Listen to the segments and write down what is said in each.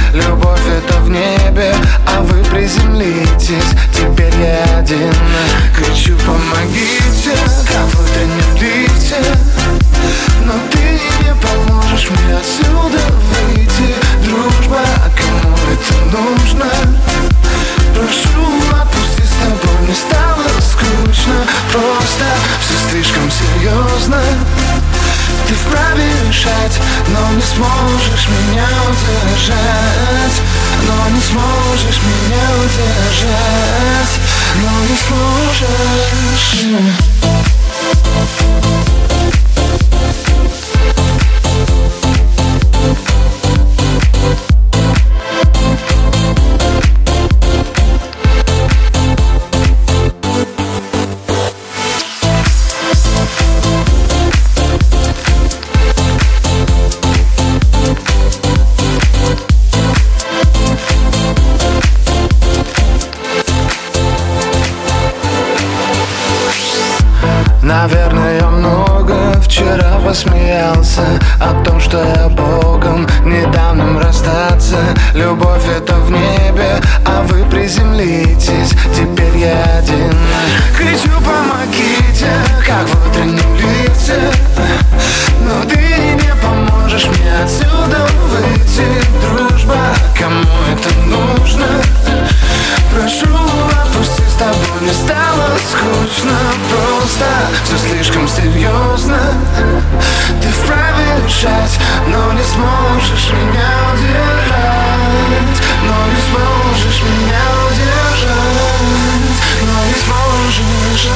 Любовь это в небе, а вы приземлитесь. Теперь я один, кричу: помогите, как в утреннем лифте. Но ты не поможешь мне отсюда выйти. Дружба, а кому это нужно? Прошу, отпусти, с тобой мне стало скучно. Просто все слишком серьезно. Ты вправе решать, но не сможешь меня удержать. Но не сможешь меня удержать. Но не сможешь. Наверное, я много вчера посмеялся о том, что я Богом не дам нам расстаться. Любовь это в небе, а вы приземлитесь. Теперь я один, кричу: помогите, как в утреннем лифте. Но ты не поможешь мне отсюда выйти. Дружба, кому это нужно? Прошу, отпусти, с тобой мне стало скучно. Просто все слишком серьезно. Ты вправе решать, но не сможешь меня удержать. Но не сможешь меня удержать. Но не сможешь.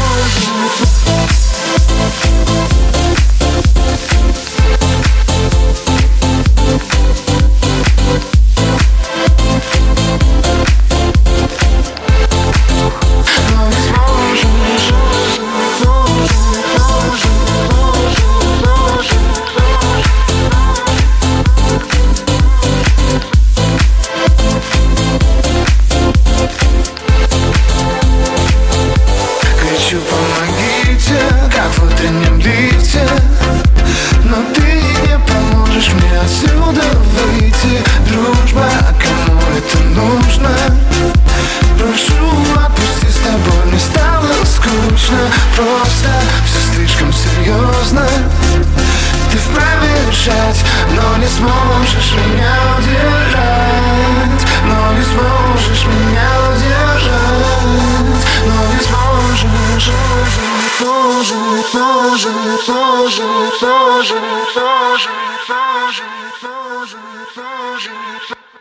Помогите, как в утреннем лифте. Но ты не поможешь мне отсюда выйти. Дружба, а кому это нужно? Прошу, отпусти, с тобой мне стало скучно. Просто все слишком серьезно. Ты вправе решать, но не сможешь меня удержать. Но не сможешь меня удержать. Но не сможешь. Тоже.